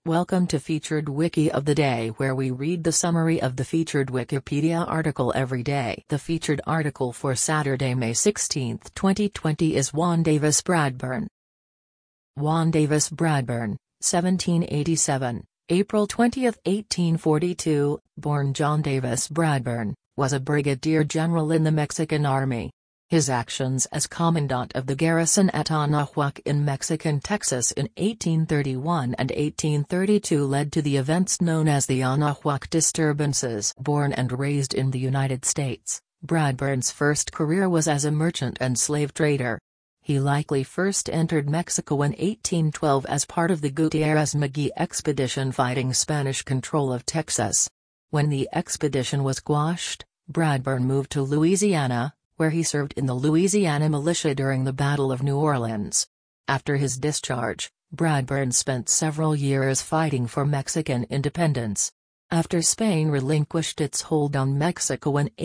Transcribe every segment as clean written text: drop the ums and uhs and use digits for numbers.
Welcome to Featured Wiki of the Day, where we read the summary of the featured Wikipedia article every day. The featured article for Saturday, May 16, 2020 is Juan Davis Bradburn. Juan Davis Bradburn, 1787, April 20, 1842, born John Davis Bradburn, was a brigadier general in the Mexican Army. His actions as commandant of the garrison at Anahuac in Mexican Texas in 1831 and 1832 led to the events known as the Anahuac disturbances. Born and raised in the United States, Bradburn's first career was as a merchant and slave trader. He likely first entered Mexico in 1812 as part of the Gutierrez-Magee expedition fighting Spanish control of Texas. When the expedition was quashed, Bradburn moved to Louisiana, where he served in the Louisiana militia during the Battle of New Orleans. After his discharge, Bradburn spent several years fighting for Mexican independence. After Spain relinquished its hold on Mexico in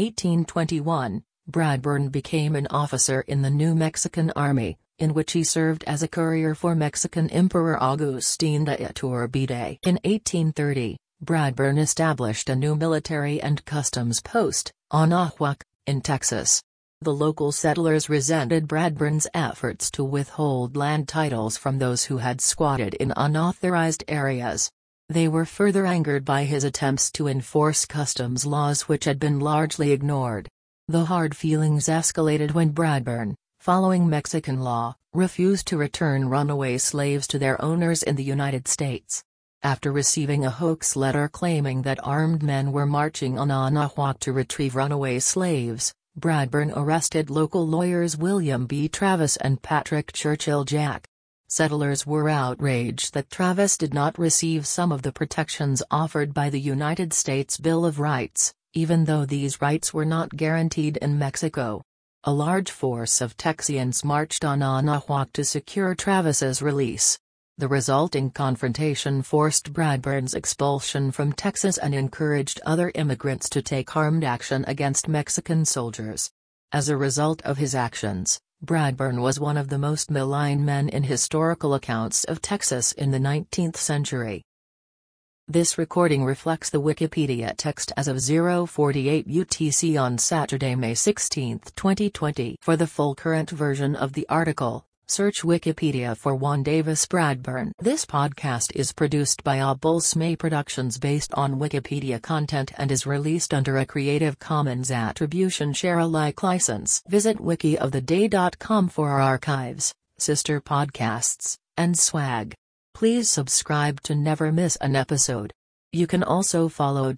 1821, Bradburn became an officer in the New Mexican Army, in which he served as a courier for Mexican Emperor Agustín de Iturbide. In 1830, Bradburn established a new military and customs post, Anahuac, in Texas. The local settlers resented Bradburn's efforts to withhold land titles from those who had squatted in unauthorized areas. They were further angered by his attempts to enforce customs laws which had been largely ignored. The hard feelings escalated when Bradburn, following Mexican law, refused to return runaway slaves to their owners in the United States. After receiving a hoax letter claiming that armed men were marching on Anahuac to retrieve runaway slaves, Bradburn arrested local lawyers William B. Travis and Patrick Churchill Jack. Settlers were outraged that Travis did not receive some of the protections offered by the United States Bill of Rights, even though these rights were not guaranteed in Mexico. A large force of Texians marched on Anahuac to secure Travis's release. The resulting confrontation forced Bradburn's expulsion from Texas and encouraged other immigrants to take armed action against Mexican soldiers. As a result of his actions, Bradburn was one of the most maligned men in historical accounts of Texas in the 19th century. This recording reflects the Wikipedia text as of 0:48 UTC on Saturday, May 16, 2020. For the full current version of the article, search Wikipedia for Juan Davis Bradburn. This podcast is produced by Abulsme Productions based on Wikipedia content and is released under a Creative Commons Attribution Share Alike license. Visit wikioftheday.com for our archives, sister podcasts, and swag. Please subscribe to never miss an episode. You can also follow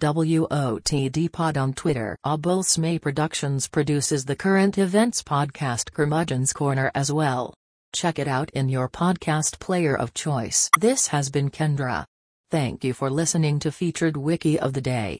WOTD Pod on Twitter. Abulsme Productions produces the current events podcast Curmudgeon's Corner as well. Check it out in your podcast player of choice. This has been Kendra. Thank you for listening to Featured Wiki of the Day.